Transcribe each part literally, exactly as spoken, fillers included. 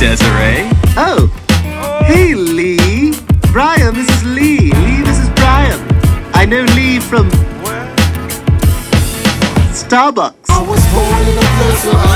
Desiree. Oh, hey Lee. Brian, this is Lee. Lee, this is Brian. I know Lee from Starbucks. I was born in a place of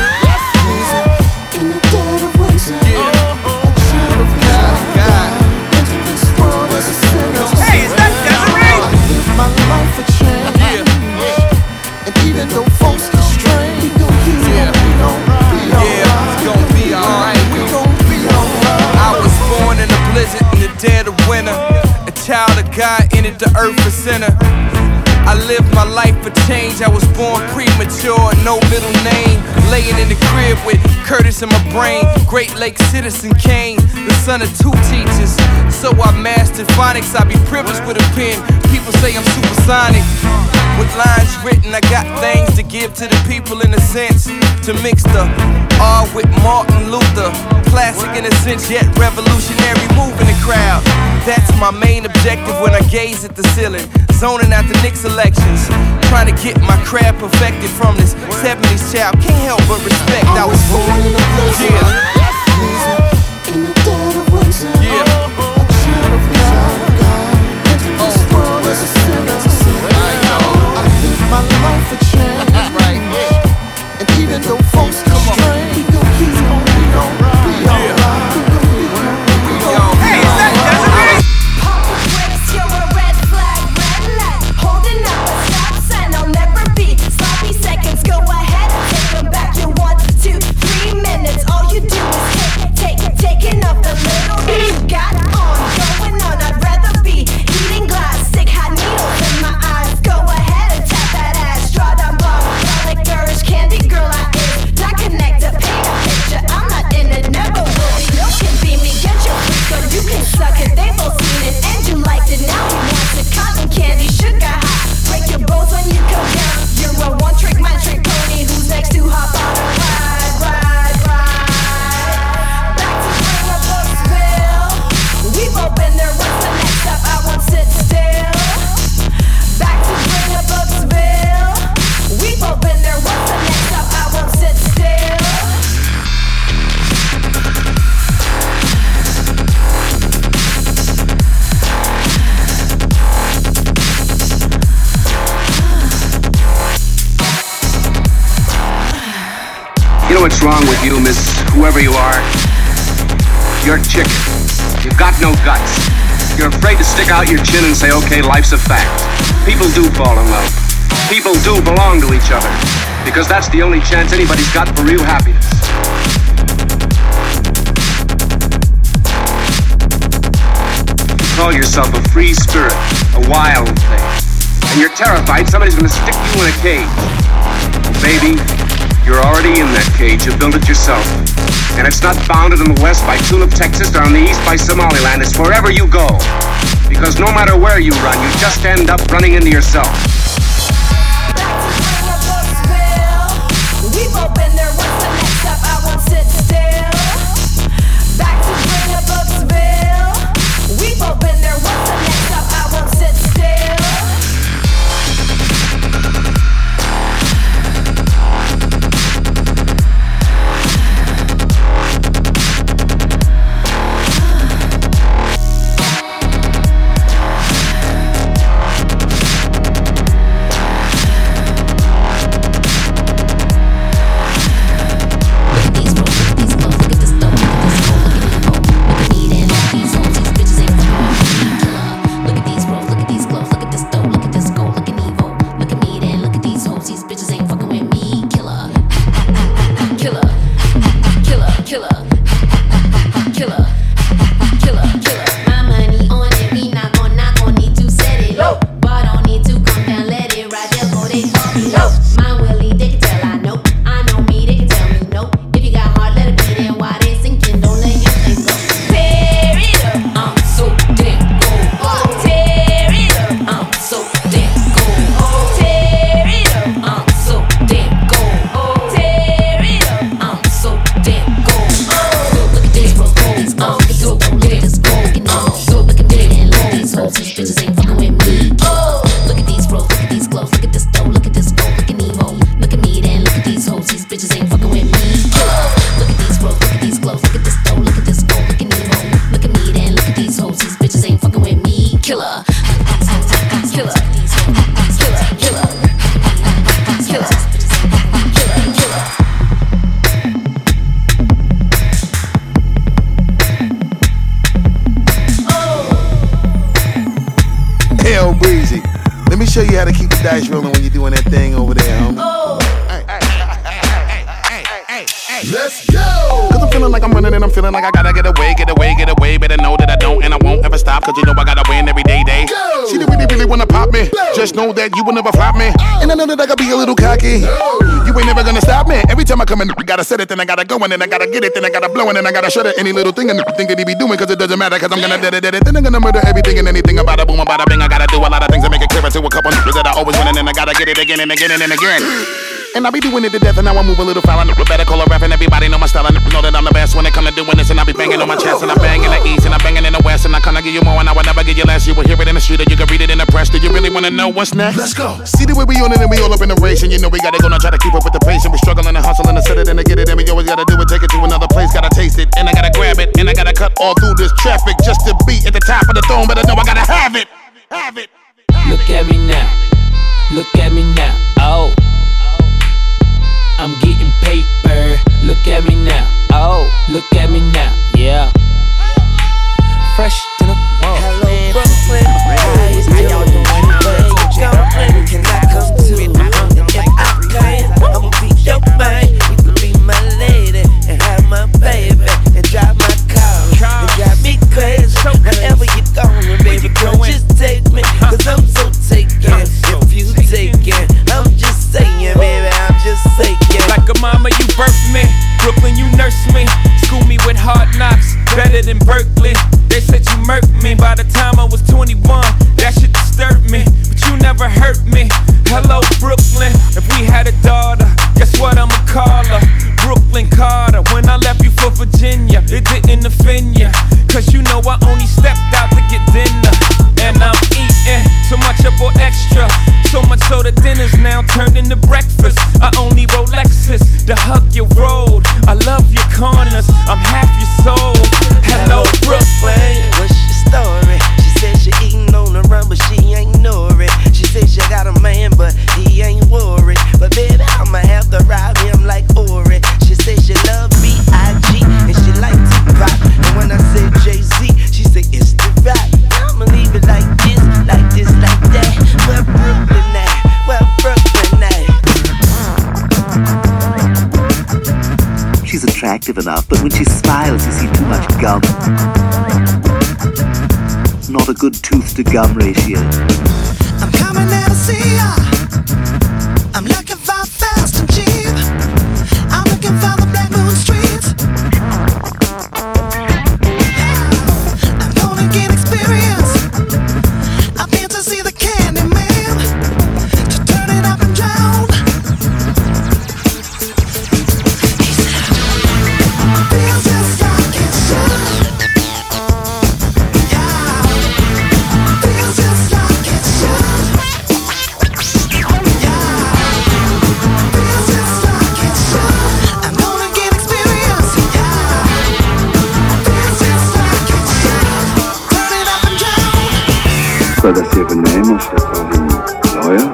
in the dead of winter. Yeah. A child of God. Into this world as a sinner. Hey, is that Desiree? I live my life for change. Yeah. And even though folks get strange, we gon' keep Yeah. on, we gon' be Yeah, it's gonna be alright. We gon' be alright. I was born in a blizzard in the dead of winter. A child of God entered the earth for sinner. I lived my life for change. I was born premature, no middle name. Laying in the crib with Curtis in my brain. Great Lakes Citizen Kane, the son of two teachers. So I mastered phonics. I be privileged with a pen. People say I'm supersonic. With lines written, I got things to give to the people in a sense. To mix the R with Martin Luther. Classic in a sense, yet revolutionary. Moving the crowd. That's my main objective when I gaze at the ceiling. Zoning out the Knicks elections. Trying to get my craft perfected from this seventies child. Can't help but respect. I was born in a place yeah. in the dead of winter. Yeah. A child of God. Into this world as a sinner. I know. I live my life for change. That's right. And even though folks get strange, we gon' keep on, we gon' be alright. We gon' be alright. We gon' be Hey, is that Desiree? Papa Chris, you're a red flag, red light. Holding up a stop sign, I'll never be sloppy seconds. Go ahead and take them back. You one, two, three minutes. All you do is take, take, taking up the little bit you got on. Going on, I'd rather be eating glass. Stick hot needles in my eyes. Go ahead and tap that ass. Draw down block, like Durish candy girl I is. Not connect to paint a picture. I'm not in it, never will be. No can be me. Get your freak so you can suck it. They've all seen it and you liked it. Now he wants it. Cotton candy, sugar high. Break your bones when you come down. You're a one trick, my trick pony. Who's next to hop on a ride, ride, ride? Back to bring a Brooksville. We've all been there. What's the next stop? I won't sit still. Back to bring a Brooksville. We've all been there. What's the next stop? I won't sit still. You know what's wrong with you, Miss whoever you are? You're chicken. You've got no guts. You're afraid to stick out your chin and say, okay, life's a fact. People do fall in love. People do belong to each other. Because that's the only chance anybody's got for real happiness. You call yourself a free spirit, a wild thing. And you're terrified somebody's gonna stick you in a cage. Baby, you're already in that cage. You built it yourself. And it's not bounded in the west by Tulip, Texas, or on the east by Somaliland. It's wherever you go. Because no matter where you run, you just end up running into yourself. We've all been there. What's the next stop? I won't sit still. Back to bring a Brooksville. We've all been there. What's the next stop? I won't sit still. Hell breezy. Let me show you how to keep the dice rolling when you're doing that thing over there, homie. Oh. Hey, hey, hey, hey, hey, hey, hey. Let's go! Cause I'm feeling like I'm running and I'm feeling like I gotta get away, get away, get away. Better know that I don't and I won't ever stop. Cause you know I gotta win every day, day. Go. She really, really wanna pop me. Go. Just know that you will never flop me. Oh. And I know that I gotta be a little cocky. No. You ain't never gonna stop me. Every time I come in, I gotta set it, then I gotta go, and then I gotta get it, then I gotta blow, and then I gotta shut it. Any little thing and thing that he be doing, cause it doesn't matter, cause I'm gonna dead it, dead it. Then I'm gonna murder everything and anything about a boom, about a bing. I gotta do a lot of things to make it clearer to a couple niggas that I always win, and then I gotta get it again and again and again. And I be doing it to death, and now I move a little foul. I better call a ref, and everybody know my style. I know that I'm the best when it come to doing this, and I be banging on my chest, and I bang in the east, and I banging in the west, and I kinda give you more, and I would never give you less. You will hear it in the street, or you can read it in the press. Do you really wanna know what's next? Let's go. See the way we on it, and we all up in the race, and you know we gotta go now, try to keep up with the pace, and we struggling and hustling to set it and to get it, and we always gotta do it, take it to another place, gotta taste it, and I gotta grab it, and I gotta cut all through this traffic just to be at the top of the throne, but I know I gotta have it, have it. Look at me now, look at me now, oh. I'm getting paper, look at me now, oh, look at me now, yeah. Fresh to the wall. Hello, Brooklyn. How y'all doing? Where you going? Can I come to you? If I can, I'ma be your man. You can be my lady and have my baby and drive my car and drive me crazy. Wherever you going, baby girl, just take me, cause I'm so taken. If you taken, I'm just saying, baby, I'm just saying. Like a mama, you birthed me. Brooklyn, you nursed me. School me with hard knocks, better than Berkeley. They said you murked me by the time I was twenty-one. That shit disturbed me, but you never hurt me. Hello, Brooklyn. If we had a daughter, guess what I'ma call her? Brooklyn Carter. When I left you for Virginia, it didn't offend ya, cause you know I only stepped out to get dinner. And I'm eating so much I bought extra, so much so the dinner's now turned into breakfast. I only roll Lexus to hug your road. I love your corners, I'm half your soul. Hello, Brooklyn. What's your story? She said she eating on the run, but she ain't know it. She said she got a man, but he ain't worried. But baby, I'ma have to ride him like Ori. She said she love B I G and she like Tupac. And when I said Jay-Z, she said it's the rap. I'ma leave it like this, like this, like that. Where Brooklyn at? Where Brooklyn at? She's attractive enough, but when she smiles you see too much gum. Not a good tooth to gum ratio. I'm coming there to see ya. I'm looking for fast and cheap. I'm looking for the Black Moon Streets. I'm gonna get experience. I've been to see the Candy Man, to turn it up and down. He said, feels just like it should. Yeah, feels just like it should. Yeah, feels just like it should. I'm gonna get experience. Yeah, feels just like it should. Turn it up and down. So does he have a name, or should I call him Lawyer?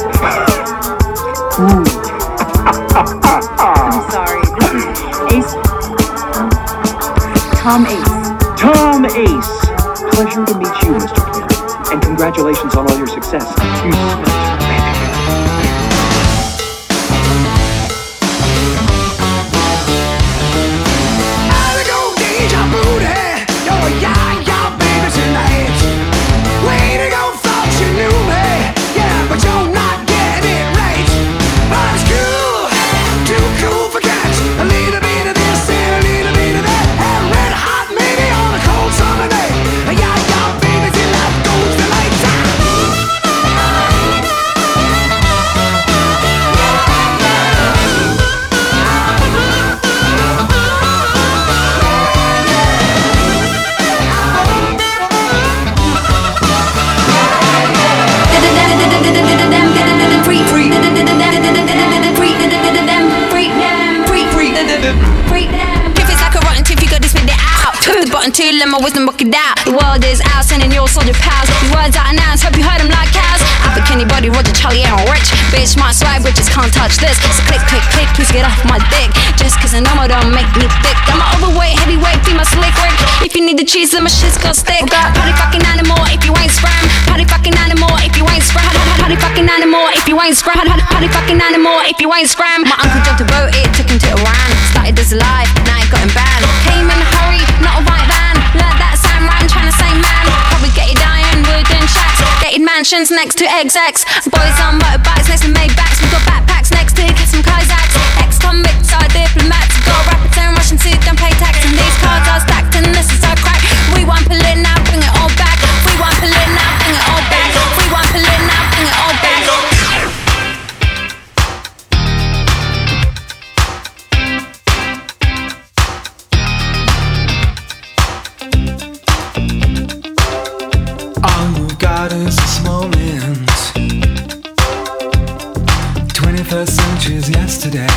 I'm sorry, this is Ace. Tom Ace. Tom Ace! Pleasure to meet you, Mister Quinn. And congratulations on all your success. You smashed it, baby. Until let my wisdom work it out. The world is out, sending your soldier pals. These words I announce, hope you heard them like cows. I pick anybody, Roger, Charlie, and Rich. Bitch, my swag, bitches can't touch this. So click, click, click, please get off my dick. Just cause I know I don't make me thick. I'm an overweight, heavyweight, female slick Rick. If you need the cheese, then my shit's gonna stick. Party fucking animal if you ain't sperm. Party fucking animal. animal if you ain't scram. My uncle jumped a boat, it took him to Iran. Started as a lie, now it got him banned. Came in a hurry, not a white van. Learned that Sam ran, trying to say man. Probably get it iron, wooden shacks. Gated mansions next to execs. Boys on motorbikes next to Maybachs. We've got backpacks next to get some Kazaks. Ex-convicts are diplomats. Got rappers and Russians who don't pay tax. And these cards are stacked and this is our crack. We want pull it now, bring it all back. We want pull it now, bring it all back. We want pull it now, bring it all back. God is this moment. twenty-first century's yesterday.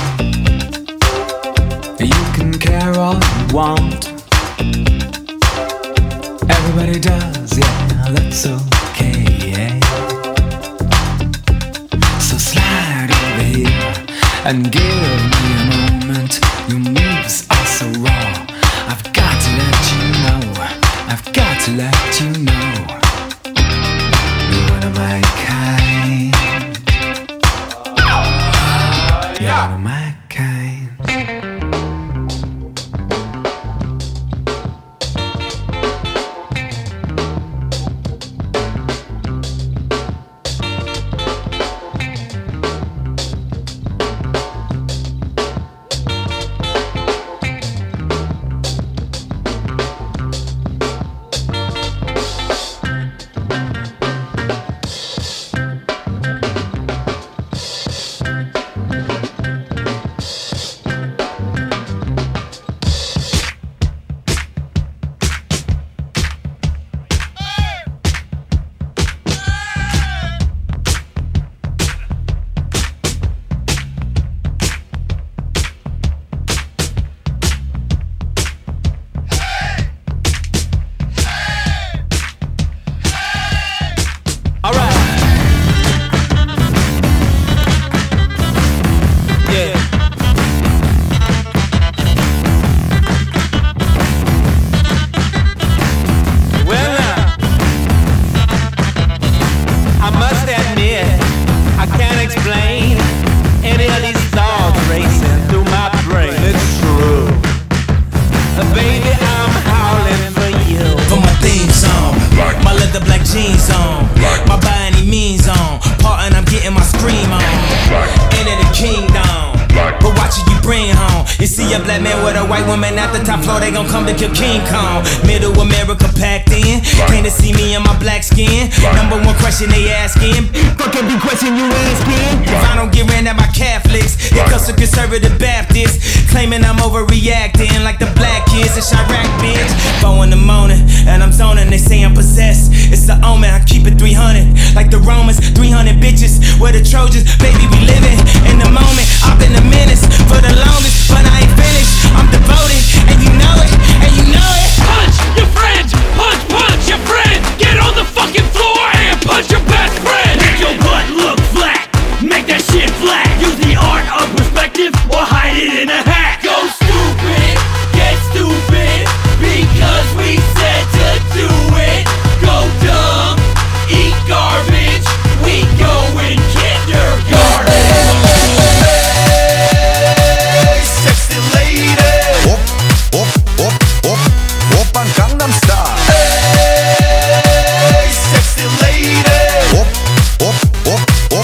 You can care all you want. Everybody does, yeah, that's okay. So slide over here and give me a moment. Your moves are so raw. I've got to let you know. I've got to let you know. One of my kind. You're one of my kind. Kill King Kong, middle America packed in. Came to see me in my black skin. Number one question they asking. Fucking be question you asking. If I don't get ran at by Catholics, it comes to conservative Baptists, claiming I'm overreacting like the black kids in Chirac, bitch. Four in the morning and I'm zoning. They say I'm possessed. It's the omen. I keep it three hundred like the Romans. three hundred bitches. We're the Trojans. Baby, we living in the moment. I've been a menace for the longest, but I ain't finished. I'm devoted, and you know it. And you know it. Punch your friends, punch, punch your friends. Get on the fucking floor and punch your best friend. Make your butt look flat, make that shit flat. Use the art of perspective or hide it in a hat. Go stupid, get stupid, because we said to do it. Go dumb, eat garbage, we go in kindergarten. Hey, sexy lady. Whoop, whoop, whoop, whoop, whoop on Gangnam Style. Hey, sexy lady. Whoop, whoop, whoop, whoop.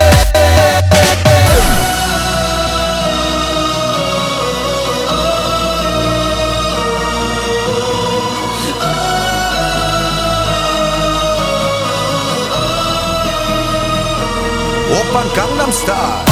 Whoop on Gangnam Style.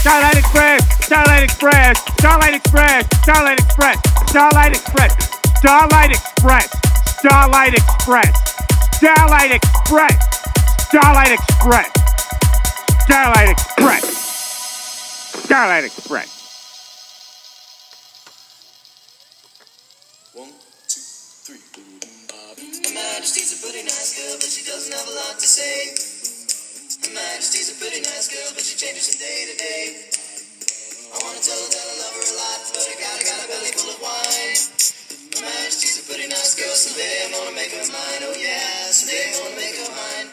Starlight Express, Starlight Express, Starlight Express, Starlight Express, Starlight Express, Starlight Express, Starlight Express, Starlight Express, Starlight Express, Starlight Express, Starlight Express. One, two, three. Her Majesty's a pretty nice girl, but she doesn't have a lot to say. Her Majesty's a pretty nice girl, but she changes from day to day. I wanna tell her that I love her a lot, but I gotta got a belly full of wine. Her Majesty's a pretty nice girl, someday I'm gonna make her mine, oh yeah, someday I'm gonna make her mine.